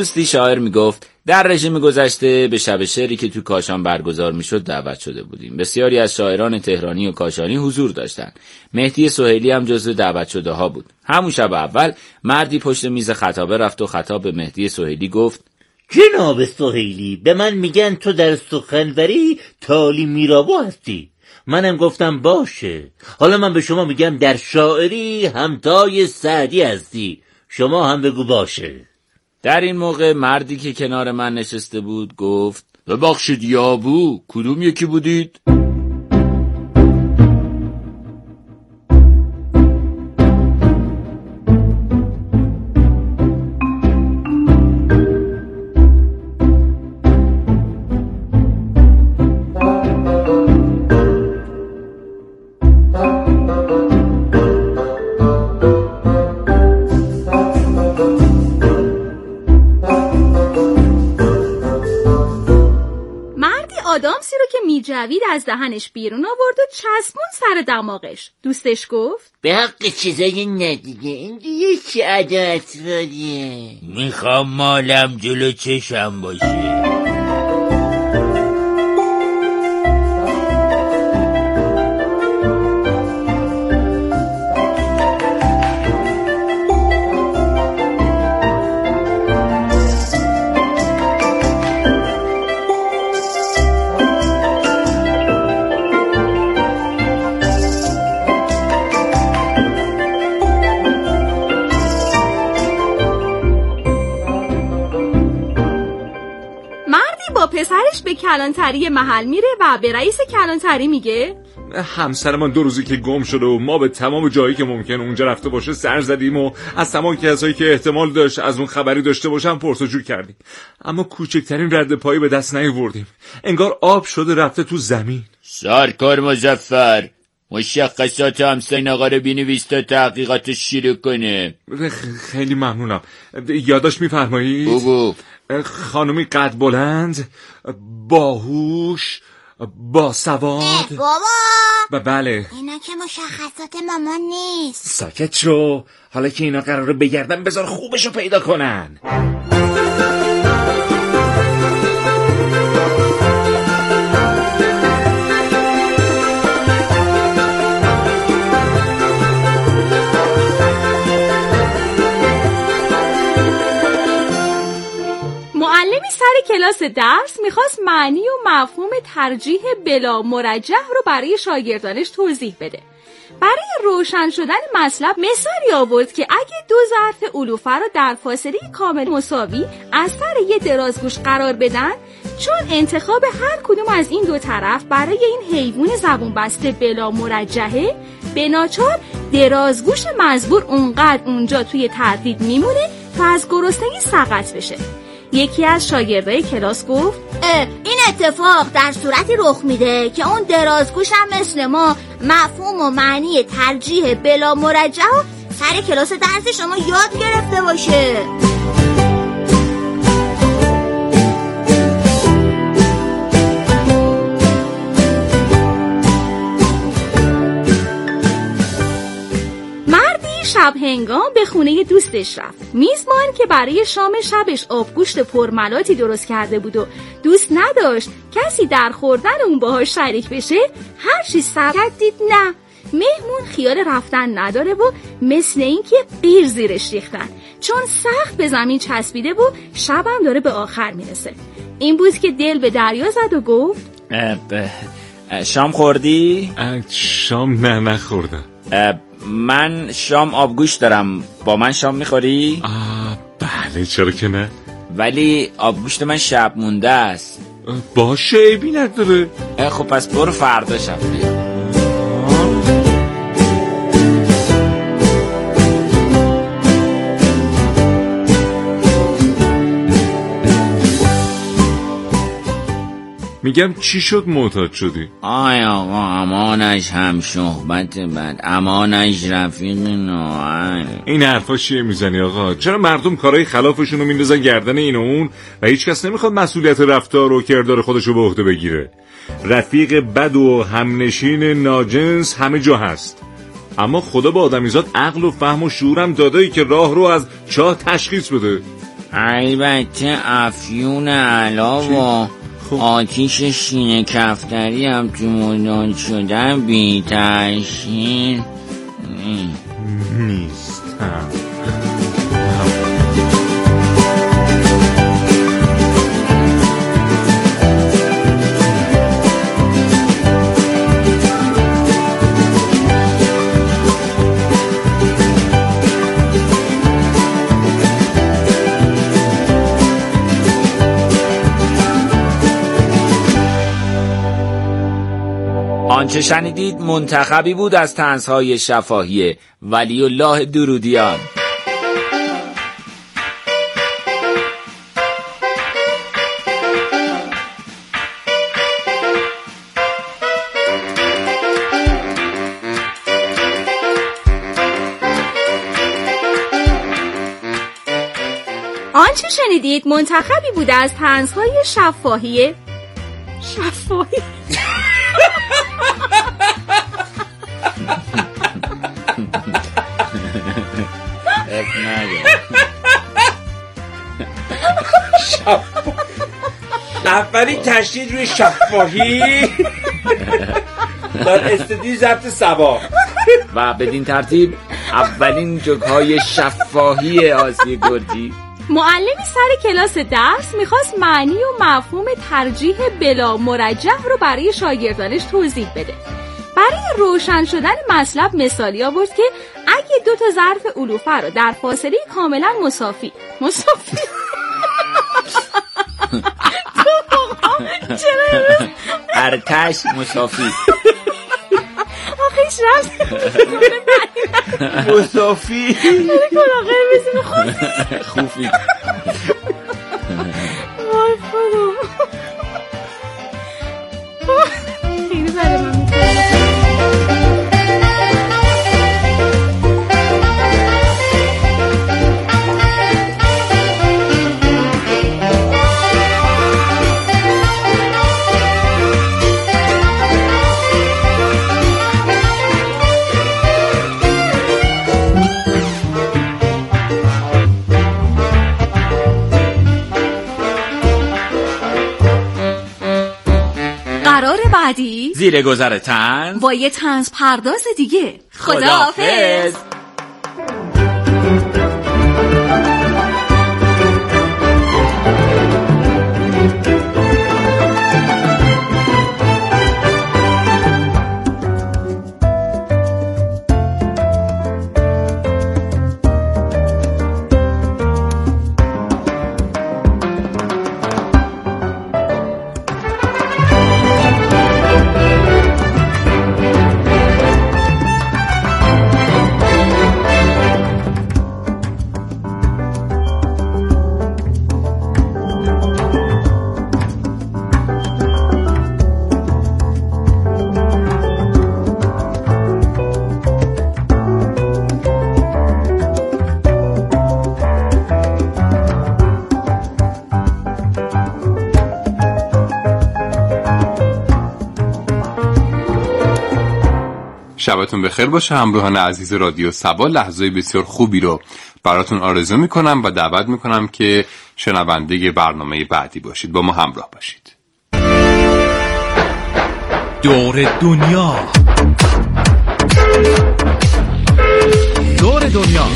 دوستی شاعر میگفت در رژیم گذشته به شب شعری که تو کاشان برگزار میشد دعوت شده بودیم. بسیاری از شاعران تهرانی و کاشانی حضور داشتند. مهدی سهیلی هم جزو دعوت شده ها بود. همون شب اول مردی پشت میز خطابه رفت و خطاب به مهدی سهیلی گفت: جناب سهیلی، به من میگن تو در سخنوری تالی میرابو هستی. منم گفتم باشه. حالا من به شما میگم در شاعری همتای سعدی هستی. شما هم بگو باشه. در این موقع مردی که کنار من نشسته بود گفت: ببخشید یابو، کدوم یکی بودید؟ آدامسی رو که میجوید از دهنش بیرون آورد و چسبون سر دماغش. دوستش گفت: به حق چیزای ندیگه این دیگه چه عادت ولیه. میخوام مالم جلو چشم باشه. پسرش به کلانتری محل میره و به رئیس کلانتری میگه: همسرمان 2 روزی که گم شده و ما به تمام جایی که ممکن اونجا رفته باشه سر زدیم و از تمام کسایی که احتمال داشت از اون خبری داشته باشن پرسجو کردیم، اما کوچکترین رد پایی به دست نیاوردیم. انگار آب شده رفته تو زمین. سرکار مظفر، مشخصات همسر آقا رو بنویس تا تحقیقات شروع کنه. خیلی ممنونم. یادداشت میفرمایید؟ بگو. خانومی قد بلند، باهوش، باسواد. بابا بله. اینا که مشخصات مامان نیست. ساکت شو. حالا که اینا قراره بگردن بذار خوبشو پیدا کنن. معلمی سر کلاس درس میخواست معنی و مفهوم ترجیح بلا مرجح رو برای شاگردانش توضیح بده. برای روشن شدن مطلب مثالی آورد که اگه 2 ظرف علوفه رو در فاصله کامل مساوی از سر یه درازگوش قرار بدن، چون انتخاب هر کدوم از این 2 طرف برای این حیوان زبون بسته بلا مرجحه، به ناچار درازگوش مزبور اونقدر اونجا توی تردید میمونه تا از گرسنگی سقط بشه. یکی از شاگردای کلاس گفت: این اتفاق در صورتی رخ میده که اون درازگوش هم مثل ما مفهوم و معنی ترجیح بلا مرجح و سر کلاس درس شما یاد گرفته باشه. شب هنگام به خونه دوستش رفت. میزبان که برای شام شبش آبگوشت پرملاتی درست کرده بود و دوست نداشت کسی در خوردن اون باهاش شریک بشه، هر چی سرکت دید نه، مهمون خیال رفتن نداره و مثل این که قیر زیرش ریختن، چون سخت به زمین چسبیده و شبم داره به آخر میرسه. این بود که دل به دریا زد و گفت: شام خوردی؟ شام نخوردم. من شام آبگوشت دارم، با من شام میخوری؟ بله چرا که نه، ولی آبگوشت من شب مونده است. باشه عیبی نداره. خب پس برو فردا شب بیار. میگم چی شد معتاد شدی؟ آقا امانش هم صحبت من، امانش رفیق نوعن. این حرفا چیه میزنی آقا؟ چرا مردم کارهای خلافشون رو میندازن گردن این و اون و هیچ کس نمیخواد مسئولیت رفتار و کردار خودشو به عهده بگیره؟ رفیق بد و همنشین ناجنس همه جا هست، اما خدا به آدمیزاد عقل و فهم و شعورم دادایی که راه رو از چاه تشخیص بده. البته افیون علا و آتیش سینه کفتری هم تو مدان شدن بی تأثیر نیستم. آنچه شنیدید منتخبی بود از طنزهای شفاهی ولی الله درودیان. آنچه شنیدید منتخبی بود از طنزهای شفاهی اولین تشدید روی شفاهی در استودیو ضبط سبا و بدین ترتیب اولین جوک‌های شفاهی آسیه گرجی. معلمی سر کلاس درس میخواست معنی و مفهوم ترجیح بلا مرجح رو برای شاگردانش توضیح بده. برای روشن شدن مطلب مثالی آورد که اگه 2 ظرف علوفه رو در فاصله کاملا مساوی ارتش مسافی آخیش رفت مسافی کلاغه بزنه خوفی وای خدا خیلی بره من قرار بعدی زیر گذر طنز با یه طنز پرداز دیگه. خداحافظ. شبتون بخیر باشه همراهان عزیز رادیو سبا. لحظه بسیار خوبی رو براتون آرزو میکنم و دعوت میکنم که شنونده برنامه بعدی باشید. با ما همراه باشید. دور دنیا دور دنیا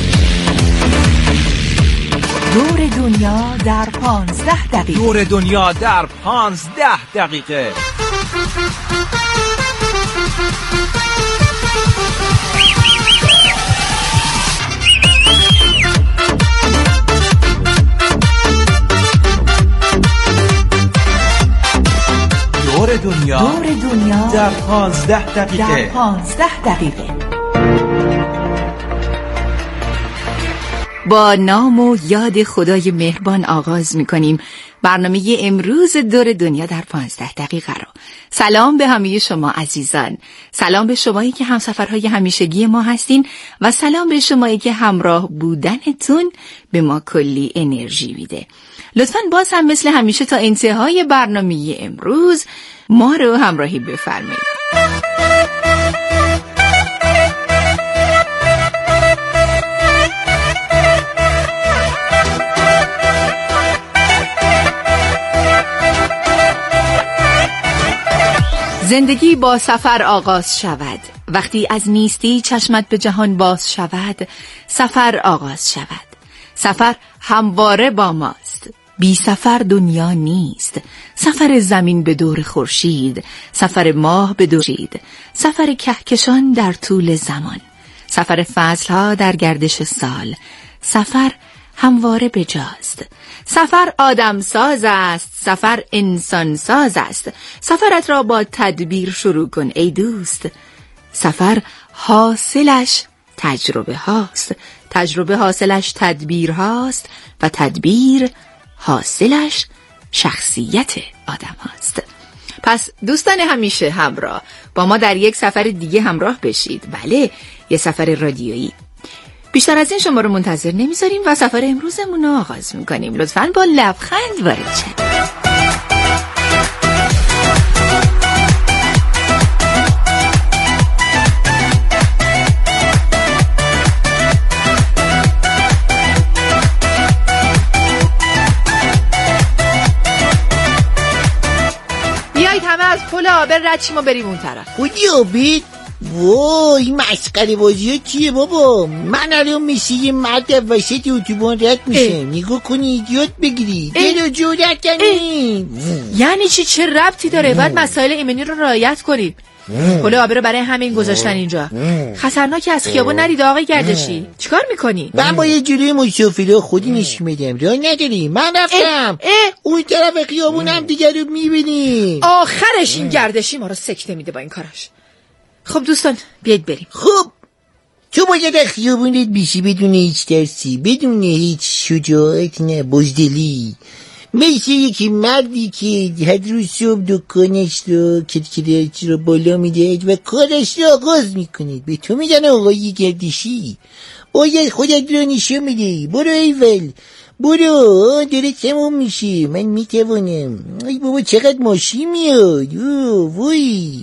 دور دنیا در 15 دقیقه. دور دنیا در 15 دقیقه. دور دنیا در 15 دقیقه. در 15 دقیقه. با نام و یاد خدای مهربان آغاز می‌کنیم برنامه امروز دور دنیا در 15 دقیقه رو. سلام به همه شما عزیزان. سلام به شمایی که همسفرهای همیشگی ما هستین و سلام به شمایی که همراه بودنتون به ما کلی انرژی میده. لطفاً باز هم مثل همیشه تا انتهای برنامه امروز ما رو همراهی بفرمایید. زندگی با سفر آغاز شود. وقتی از نیستی چشمت به جهان باز شود، سفر آغاز شود. سفر همواره با ماست. بی سفر دنیا نیست. سفر زمین به دور خورشید، سفر ماه به دور خورشید، سفر کهکشان در طول زمان، سفر فصلها در گردش سال. سفر همواره بجاست. سفر آدم ساز است، سفر انسان ساز است. سفرت را با تدبیر شروع کن ای دوست. سفر حاصلش تجربه هاست، تجربه حاصلش تدبیر هاست و تدبیر حاصلش شخصیت آدم هاست. پس دوستان همیشه همراه با ما در یک سفر دیگه همراه بشید. بله، یه سفر رادیویی. بیشتر از این شما رو منتظر نمیذاریم و سفر امروزمون رو آغاز میکنیم. لطفاً با لبخند وارد شید. بیایید همه از پل آبر رد شیم و بریم اون طرف. خودی وای مسخره بازی ها چیه بابا؟ من الان مثل یه مرد وسط اتوبان رد میشم. نگاه کنی ایدیوت بگیری. دلو جورت کنی. یعنی چی؟ چه ربطی داره؟ باید مسائل ایمنی رو رعایت کنیم. پل آبر رو برای همین گذاشتن اینجا. خطرناک، از خیابون نرید آقای گردشی. چیکار میکنی؟ من با یه جلوی مسافرها خودی نشون میدم. راه نداری. من رفتم اون طرف خیابونم دیگه رو میبینی. آخرش این گردشی ما رو سکته میده با این کاراش. خب دوستان بیایید بریم. خب تو باید از خیابونت بیشی بدون هیچ ترسی، بدون هیچ شجاعت، نه بزدلی، مثل یکی مردی که هر روز صبح دکانش رو کتکیرش رو بالا میده و کارش رو آغاز میکنه. به تو میدن آقای گردشی باید خودت رو نشون میده. برو ایول، برو، داره تمام میشه. من میتوانم. ای بابا چقدر ماشین میاد. وای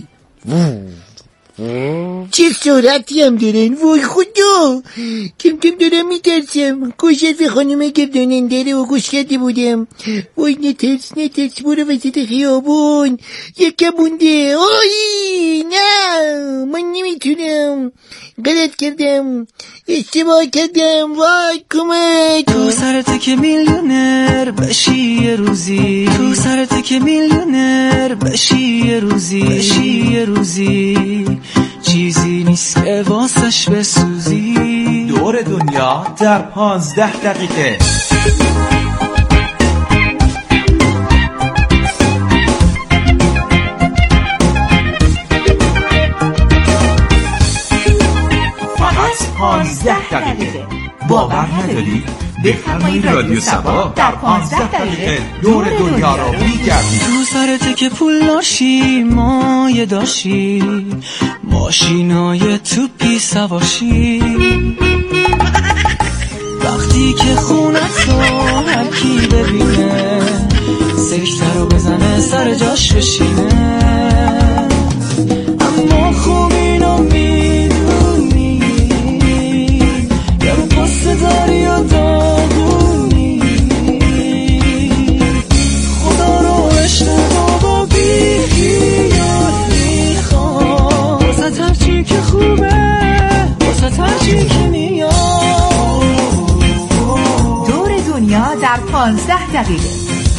چه سرعتی هم دارن. وای خدا، کم کم دارم میترسم. کشت خانم گرداننده رو گوش کرده بودم. وای نترس برو وسط خیابون. یکم مونده. آی نه من نمیتونم، غلط کردم، اشتباه کردم. وای کمک. تو سرت که میلیونر بشی یه روزی، تو سرت که میلیونر بشی یه روزی، بشی یه روزی، چیزی نیست که واسش بسوزی. دور دنیا در 15 دقیقه. فقط 15 دقیقه. باور نداری؟ بفرمایید رادیو سبا در 15 دقیقه دور دنیا رو میگردیم. تو سرت که پول داشتی، مایه داشتی، ماشینای توپی سواشی، وقتی که خونت رو هر کی ببینه سکتر رو بزنه سر جاش بشینه. اما خوب اینو میدونی یه پست داری و داغونی، خدا رو اشتباه با بیخیال میخوام، واسه هرچی که خوبه، واسه هرچی که میاد. دور دنیا در 15 دقیقه.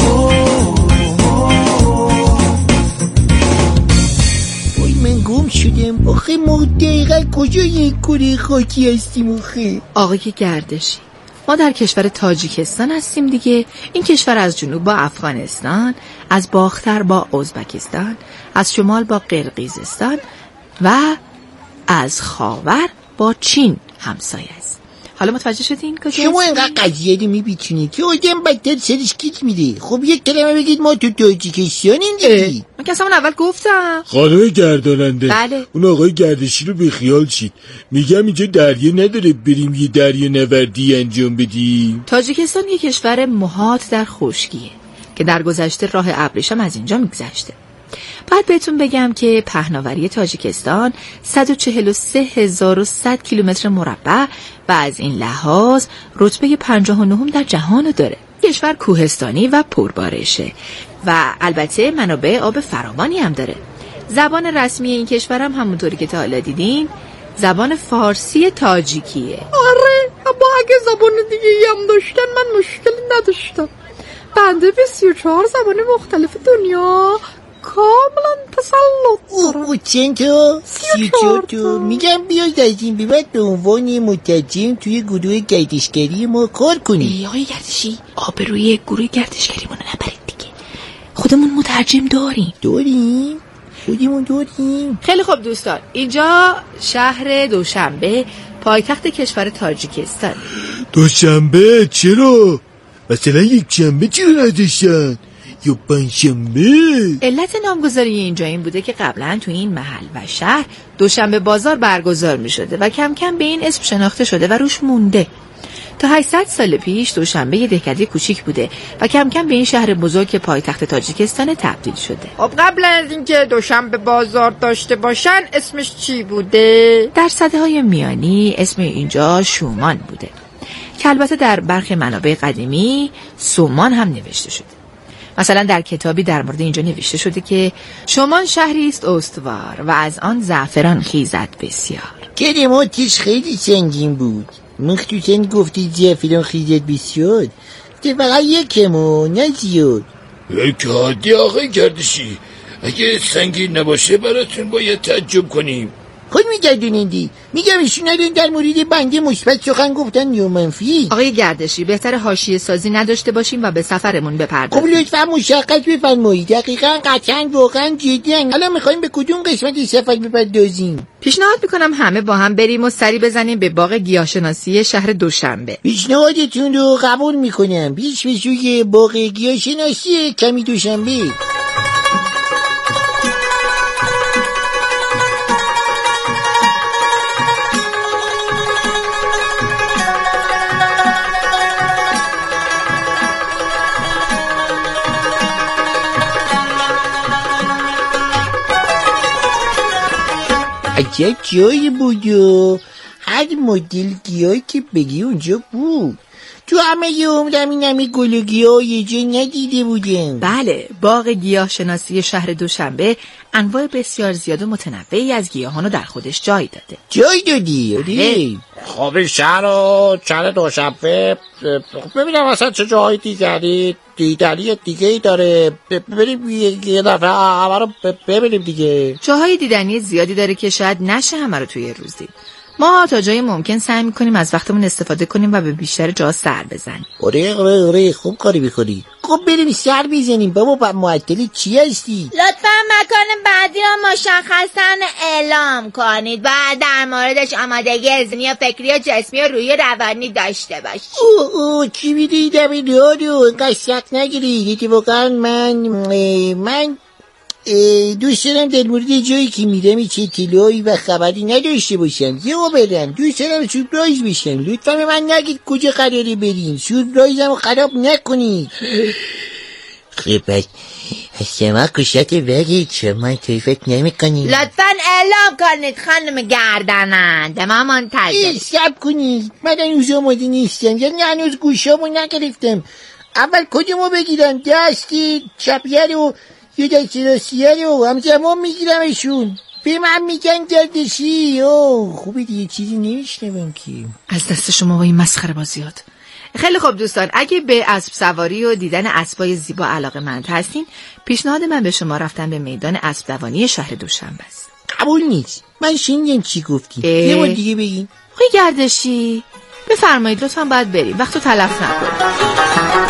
وای من گم شدم. آخه ما دقیقا کجای کره خاکی هستیم آخه؟ آقای گردشی، ما در کشور تاجیکستان هستیم دیگه. این کشور از جنوب با افغانستان، از باختر با ازبکستان، از شمال با قرقیزستان و از خاور با چین همسایه است. حالا متوجه شدین کجاست؟ شما اینقدر قضیه رو میپیچونید که آدم بدتر سرش کیک میده. خب یک کلمه بگید ما تو تاجیکستانیم دیگه. من که اصلا اول گفتم. خانم گرداننده، بله. اون آقای گردشی رو بیخیال شید. میگم اینجا دریا نداره بریم یه دریا نوردی انجام بدیم. تاجیکستان یک کشور محاط در خشکیه که در گذشته راه ابریشم از اینجا میگذشته. بعد بهتون بگم که پهناوری تاجیکستان 143100 کیلومتر مربع و از این لحاظ رتبه 59 در جهان داره. کشور کوهستانی و پربارشه و البته منابع آب فراوانی هم داره. زبان رسمی این کشورم همونطوری که تا حالا دیدین زبان فارسی تاجیکیه. آره، اما اگه زبان دیگه هم داشتن من مشکلی نداشتم. بنده به 34 زبان مختلف دنیا کاملا تسلط دارم. او چند تا؟ 34 تا. میگم بیاید از این به بعد به عنوان مترجم توی گروه گردشگری ما کار کنید. آقای گردشی، آبروی گروه گردشگریمون نبرید دیگه. خودمون مترجم داریم. خودمون داریم. خیلی خوب دوستان، اینجا شهر دوشنبه، پایتخت کشور تاجیکستان. دوشنبه چرا؟ مثلا یک شنبه چرا نداشتن؟ یا پنجشنبه؟ علت نامگذاری اینجا این بوده که قبلا تو این محل و شهر دوشنبه بازار برگزار می شده و کم کم به این اسم شناخته شده و روش مونده. تا 800 سال پیش دوشنبه یه دهکده کوچیک بوده و کم کم به این شهر بزرگ که پایتخت تاجیکستان تبدیل شده. خب قبل از اینکه دوشنبه بازار داشته باشن اسمش چی بوده؟ در سده‌های میانی اسم اینجا شومان بوده که البته در برخی منابع قدیمی سومان هم نوشته شده. مثلا در کتابی در مورد اینجا نوشته شده که شومان شهری است استوار و از آن زعفران خیزد بسیار. کلماتش خیلی سنگین بود، مخصوصا گفتی زعفران خیزد بسیار. ده فقط یکمو نه زیاد. که عادی آقای گردشی، اگه سنگین نباشه براتون باید تعجب کنیم. خود میگردونیندی. میگم ایشون الان در مورد بنده مثبت سخن گفتن یا منفی؟ آقای گردشی بهتر حاشیه سازی نداشته باشیم و به سفرمون بپردازیم. خب لطفا مشخص بفرمایید. دقیقاً قطعاً واقعاً جدیاً الان میخوایم به کدوم قسمت سفر بپردازیم؟ پیشنهاد میکنم همه با هم بریم و سری بزنیم به باغ گیاهشناسی شهر دوشنبه. پیشنهادتون رو قبول میکنم. پیش به سوی باغ گیاهشناسی کمی دوشنبه. عجب جایی بود و هر مدل گیاهی که بگی اونجا بود. تو همه عمرم این همه گل و گیاه یه جا ندیده بودم. بله، باغ گیاهشناسی شهر دوشنبه انواع بسیار زیاد و متنوعی از گیاهانو در خودش جای داده. جای دادی؟ خب شهر دوشنبه ببینم اصلا چه جایی دیدنی دیگه داره. بریم یه دفعه همه رو ببینیم دیگه. جاهای دیدنی زیادی داره که شاید نشه همه رو توی روز دید. ما تا جای ممکن سعی میکنیم از وقتمون استفاده کنیم و به بیشتر جا سر بزنیم. آره خوب کاری بکنی. خب بریم سر بزنیم. بابا معطلی چی هستی؟ لطفا مکان بعدی رو مشخصاً اعلام کنید و در موردش آمادگی ذهنی و فکری و جسمی و روحی و روانی داشته باشید. چی میدیدم این رو اینقدر سخت نگیرید. واقعا من دوست دارم در مورد جایی که میرم چه اطلاعی و خبری نداشته باشم. یهو برم دوست دارم سورپرایز بشم. لطفا به من نگید کجا قراره برین. سورپرایزمو خراب نکنید. خب از شما کشت بگید شما تویفت نمی کنید. لطفا اعلام کنید خانم گرداننده، ما منتظر. سب کنید، من هنوز آماده نیستم. یعنی هنوز گوشامو نگرفتم. اول کدومو بگیرم؟ دستی چپیه رو یه دستی راستیه رو همزمان میگیرمشون. به من میگن گردشی. خوبه دیگه چیزی نمیشنوم که. از دست شما با این مسخره بازیات. خیلی خوب دوستان، اگه به اسب سواری و دیدن اسبای زیبا علاقه‌مند هستین، پیشنهاد من به شما رفتن به میدان اسب دوانی شهر دوشنبه است. قبول نیست. من شنیدم چی گفتی. یه بار دیگه بگین. آقای گردشی بفرمایید، لطفا باید بریم. وقتو تلف نکنید.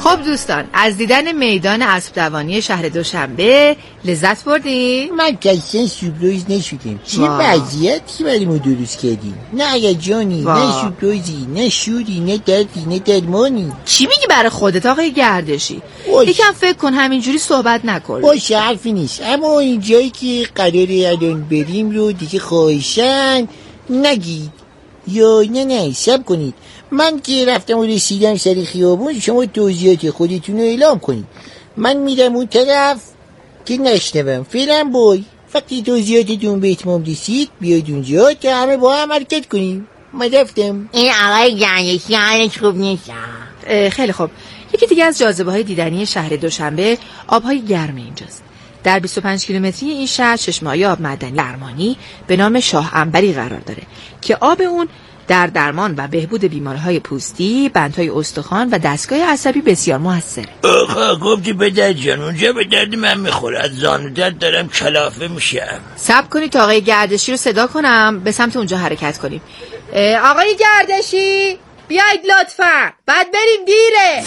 خب دوستان، از دیدن میدان اسب دوانی شهر دوشنبه لذت بردین؟ من کسان سورپرایز نشدیم. چه وضعیتی برای ما درست کردیم؟ نه اگه جانی، نه سورپرایزی، نه شوری، نه دردی، نه درمانی. چی میگی برای خودت آقای گردشی؟ یکم فکر کن، همینجوری صحبت نکن. باشه حرفی نیست، اما این جایی که قراره الان بریم رو دیگه خواهشن نگید یا نه سب کنید. من که رفتم و رسیدم سر خیابون، شما توضیحات خودتون رو اعلام کنید. من میرم اون طرف که نشنوم. فعلا بای. وقتی توضیحاتتون به اتمام رسید بیاید اونجا تا همه با هم حرکت کنیم. من رفتم. این آقای گردشی حالش خوب نیست. خیلی خوب. یکی دیگه از جاذبه‌های دیدنی شهر دوشنبه آبهای گرم اینجاست. در 25 کیلومتری این شهر چشمه‌های آب معدنی درمانی به نام شاه عنبری قرار داره که آب اون در درمان و بهبود بیماری‌های پوستی، بندهای استخوان و دستگاه عصبی بسیار موثره. آخه گفتی پدر جان اونجا به درد من میخوره. از زانو درد دارم کلافه میشم. صبر کنید تا آقای گردشی رو صدا کنم به سمت اونجا حرکت کنیم. آقای گردشی بیاید لطفا، بعد بریم دیره.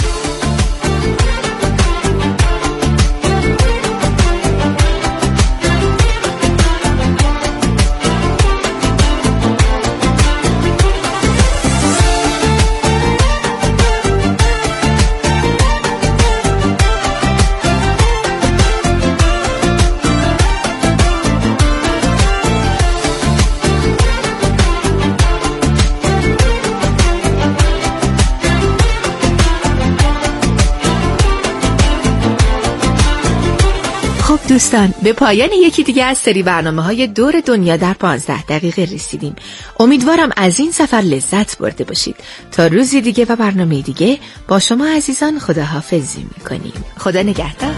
دوستان، به پایان یکی دیگه از سری برنامه‌های دور دنیا در 15 دقیقه رسیدیم. امیدوارم از این سفر لذت برده باشید. تا روزی دیگه و برنامه دیگه با شما عزیزان خداحافظی می‌کنیم. خدا نگهدار.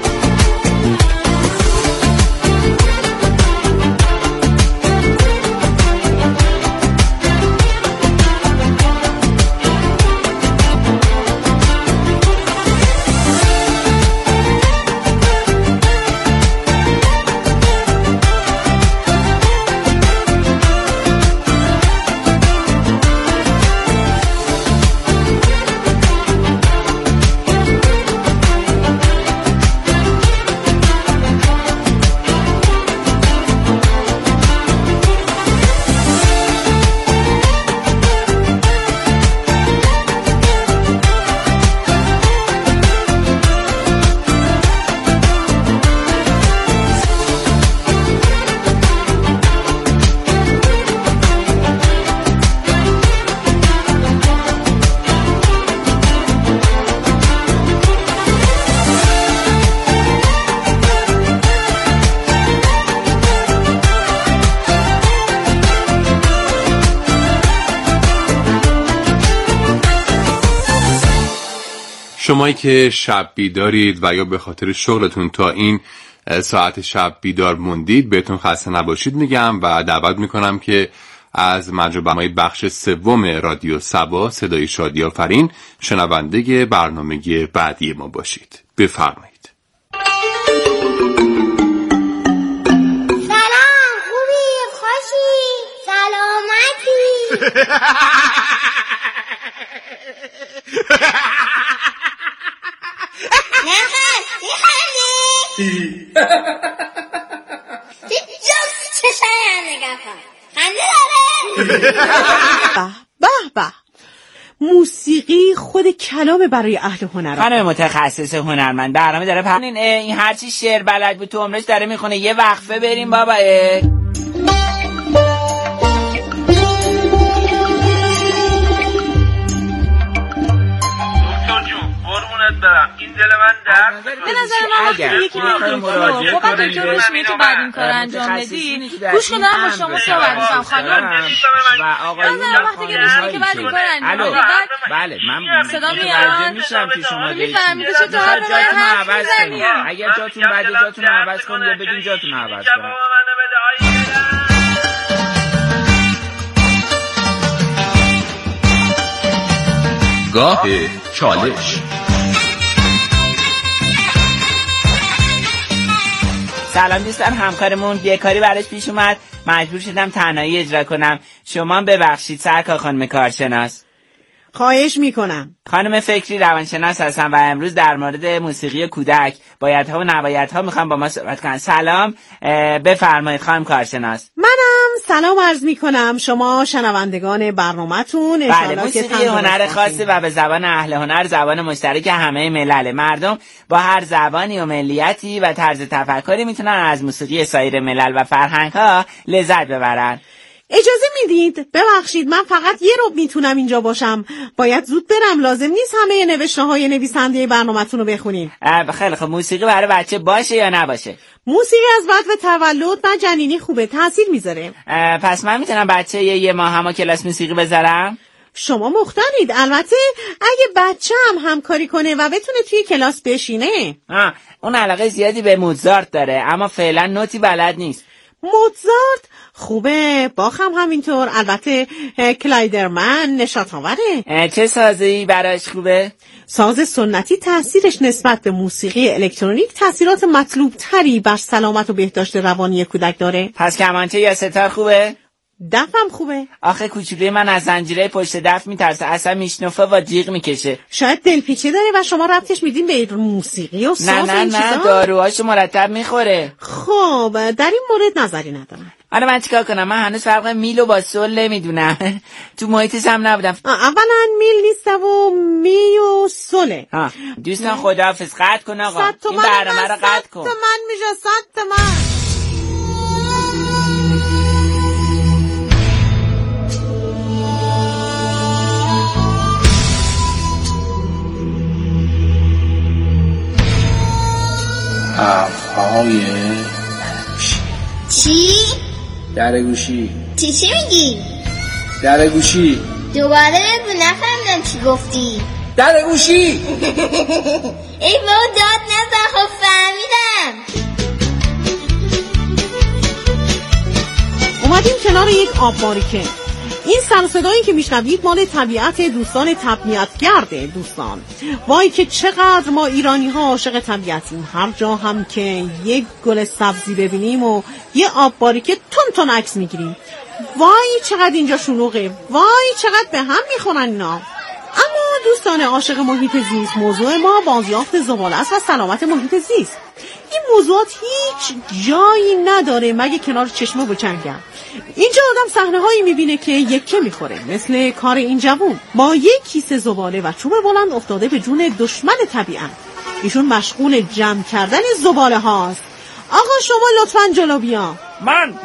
شمایی که شب بیدارید و یا به خاطر شغلتون تا این ساعت شب بیدار موندید بهتون خسته نباشید میگم و دعوت میکنم که از مجموعه بخش سوم رادیو صبا صدای شادی آفرین شنونده برنامه بعدی ما باشید. بفرمایید. سلام، خوبی؟ خوشی؟ سلامتی؟ به موسیقی خود کلام برای اهل هنر. خانم متخصص هنرمند برنامه داره این هرچی شعر بلد بود تو عمرش داره میخونه. یه وقفه بریم بابا. برم این دل من درد. به نظر من وقتی یکی میگه تو فقط دکتر روش میگه تو بعد این کار انجام بدی گوش کن دارم با شما صحبت میکنم خانم و آقایون وقتی که روش میگه که بعد این کار انجام بدی. بله من صدا میاد میشم که شما میفهمید چه تو حرف جاتون عوض کنید. اگر جاتون بعد جاتون عوض کنید یا بدین جاتون عوض کنید. گاه چالش. سلام دوستان، همکارمون یه کاری براش پیش اومد مجبور شدم تنهایی اجرا کنم. شما ببخشید سرکار خانم کارشناس. خواهش میکنم. خانم فکری روانشناس هستم و امروز در مورد موسیقی کودک بایدها و نبایدها میخوام با ما صحبت کنم. سلام، بفرمایید خانم کارشناس. منم سلام عرض میکنم شما شنوندگان برنامه‌تون. بله، موسیقی هنر خاصی و به زبان اهل هنر زبان مشترک همه ملل. مردم با هر زبانی و ملیتی و طرز تفکری میتونن از موسیقی سایر ملل و فرهنگ‌ها لذت ببرن. اجازه میدید؟ ببخشید من فقط یه رو میتونم اینجا باشم، باید زود برم، لازم نیست همه نوشته‌های نویسنده برنامه‌تون رو بخونیم. خیلی خب، موسیقی برای بچه باشه یا نباشه؟ موسیقی از بعد به تولد و جنینی خوبه، تاثیر میذاره. پس من میتونم بچه یه ماه هم کلاس موسیقی بذارم؟ شما مختارید، البته اگه بچه هم همکاری کنه و بتونه توی کلاس بشینه. اون علاقه زیادی به موزارت داره اما فعلا نوتی بلد نیست. موزارت خوبه، باخ هم همینطور، البته کلایدرمن نشاط آوره. چه سازی براش خوبه؟ ساز سنتی تأثیرش نسبت به موسیقی الکترونیک تأثیرات مطلوب تری بر سلامت و بهداشت روانی کودک داره. پس کمانچه یا ستار خوبه؟ دفم خوبه. آخه کوچولوی من از زنجیره پشت دف میترسه، اصلا میشنفه و جیغ میکشه. شاید دلپیچه داره و شما ربطش میدین به موسیقی و ساز. نه داروهاشو مرتب میخوره. خب در این مورد نظری ندارم. حالا من چیکار کنم؟ من هنوز فرق میلو با سول نمیدونم. تو محیطش هم نبودم. اولا میل نیست و می و سوله. دوستان خداحافظ. قطع کن آقا، این برنامه رو قطع کن. 100 تومن میشه، 100 تومن. حرفهای چی؟ درگوشی. چی میگی؟ درگوشی. دوباره بگو، نفهمیدم چی گفتی. درگوشی. ای بابا داد نزن، خب فهمیدم. اومدیم کنار یک آب‌باریکه. این سر و صدایی که میشنوید مال طبیعت دوستان طبیعتگرده. دوستان وای که چقدر ما ایرانی ها عاشق طبیعتیم. هر جا هم که یک گل سبزی ببینیم و یه آب باریکه تون عکس میگیریم. وای چقدر اینجا شلوغه، وای چقدر به هم میخورن اینا. اما دوستان عاشق محیط زیست، موضوع ما بازیافت زباله است و سلامت محیط زیست. این موضوعات هیچ جایی نداره مگه کنار چشم بچنگم. اینجا آدم صحنه هایی میبینه که یکه میخوره، مثل کار این جوون با یک کیسه زباله و چوب بلند افتاده به جون دشمن طبیعت. ایشون مشغول جمع کردن زباله هاست. آقا شما لطفاً جلو بیا. من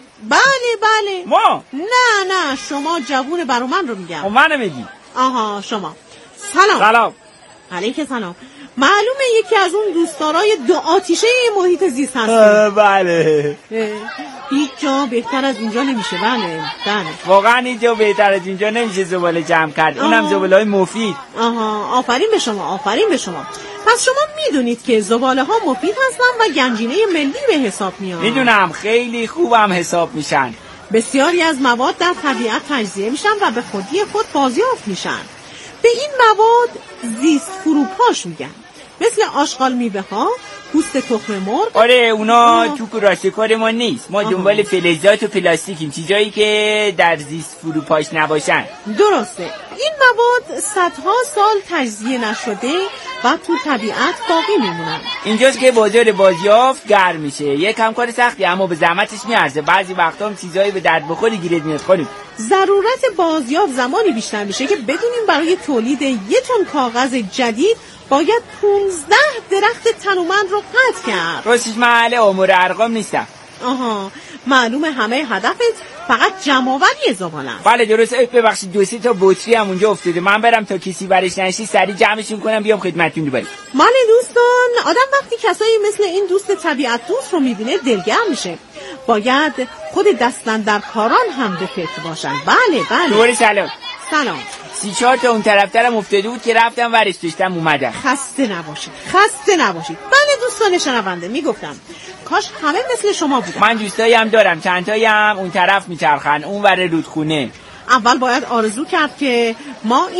بله ما نه شما جوون برا من رو میگم. منو میگی؟ آها شما. سلام. علیک سلام. معلومه یکی از اون دوستدارای دو آتیشه محیط زیست هستی. بله. هیچ جا بهتر از اینجا نمیشه. بله واقعا هیچ جا بهتر از اینجا نمیشه زباله جمع کرد، اونم زباله‌های مفید. آفرین به شما. پس شما میدونید که زباله ها مفید هستن و گنجینه ملی به حساب میان. میدونم، خیلی خوبم حساب میشن. بسیاری از مواد در طبیعت تجزیه میشن و به خودی خود بازیافت میشن. به این مواد زیست فروپاش میگن، مثل آشغال میوه ها، پوست تخم مرغ. آره اونا تو راستکار ما نیست. ما دنبال فلزات و پلاستیکیم، چیزایی که در زیست فروپاش نباشن. درسته. این مواد صدها سال تجزیه نشده و تو طبیعت باقی میمونن. اینجاست که بازار بازیافت گرم میشه. یکم کار سختی اما به زحمتش میارزه. بعضی وقتا هم چیزایی به درد بخوری گیرت میاد. خانم ضرورت بازیافت زمانی بیشتر میشه که بدونیم برای تولید یک تن کاغذ جدید باید 15 درخت تنومند رو قطع کرد. راستش محل امور ارقام نیستم. معلومه همه هدفت فقط جمع‌آوری زباله است. بله درسته. ببخشید 2-3 تا بطری هم اونجا افتاده، من برم تا کسی برش نشی سریع جمعشون کنم بیام خدمتتون دوباره. دوستان آدم وقتی کسایی مثل این دوست طبیعت دوست رو میبینه دلگرم میشه. باید خود دست‌اندرکاران هم به فکر باشن. بله. دوباره سلام. 3-4 تا اون طرفترم افتاده بود که رفتم ورش داشتم اومدم. خسته نباشید. بله دوستان شنونده میگفتم کاش همه مثل شما بودن. من دوستایی هم دارم، چند تایی هم اون طرف میچرخن، اون ور رودخونه. اول باید آرزو کرد که ما